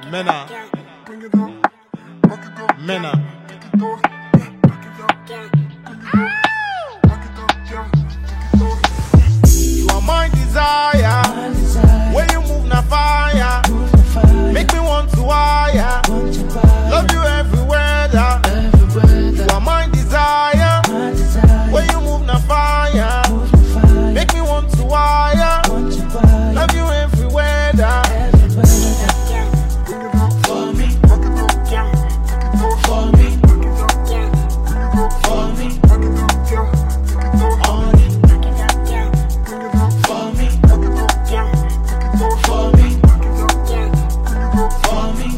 Mena. Mena. You are my desire. When you move na fire, make me want to wire. Love you everywhere. You are my desire. When you move na fire, make me want to wire. Love you everywhere. For me, for me, for me, on it. For me, for me, for me,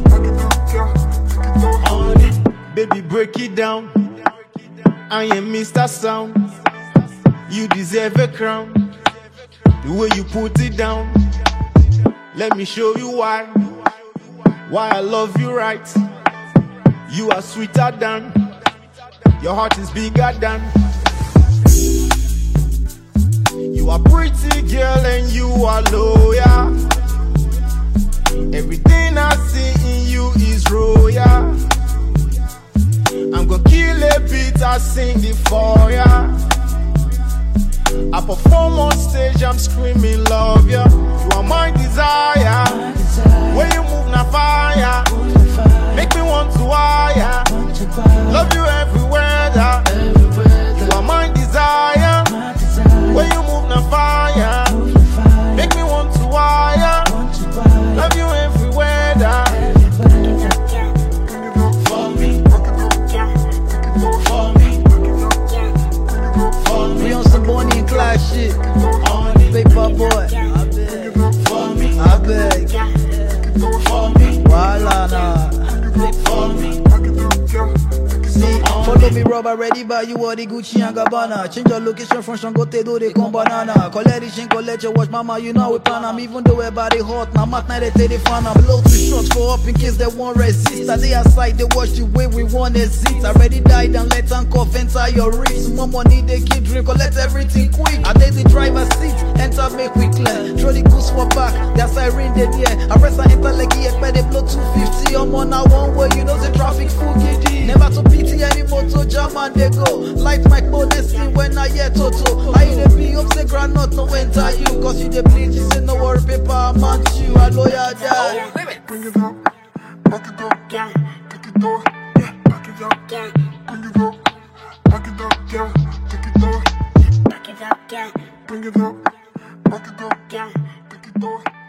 on it. Baby, break it down. I am Mr. Sound. You deserve a crown. The way you put it down. Let me show you why I love you right. You are sweeter than. Your heart is bigger than. You are pretty girl and you are loyal. Everything I see in you is royal. I'm gonna kill a beat, I sing it for ya. I perform on stage, I'm screaming love ya. You are my desire. When you move na fire, make me want to wire. Love you everywhere. You are my desire. When you move na fire, make me want to wire. Love you everywhere. For me, for me, for me. We on some Bonnie and Clyde shit. On it. Paper boy. For me, I beg. for me, Voila, nah. for me. See, follow me, Rob, ready by you all the Gucci and Gabbana. Change your location from Shangote do they come banana. Collect the chain, collect your watch, mama, you know we plan them. Even though we're body hot, now mat night they take the fan. I'm below 2 shots for up in case they won't resist. I lay aside, they watch the way we want exit. I already died and let handcuff enter your wrist. More money they keep drink, collect everything quick. I take the driver's seat, enter make we clear. Throw the goose for back, their siren they near. Arrest and enter like he expect they blow 250. I'm on a one way, you know the traffic full giddy. Never to pity anymore, to jam and they go. Light my modesty when I hear Toto. I the be up say granite no enter you. Cause you the bleach, you say no worry paper, I'm on you. I lawyer die. Bring it up, back it up, yeah, take it up, yeah, back it up, yeah, bring it up, back it up, yeah, take it up, back it up, yeah, bring it up, back it up, yeah, take it up.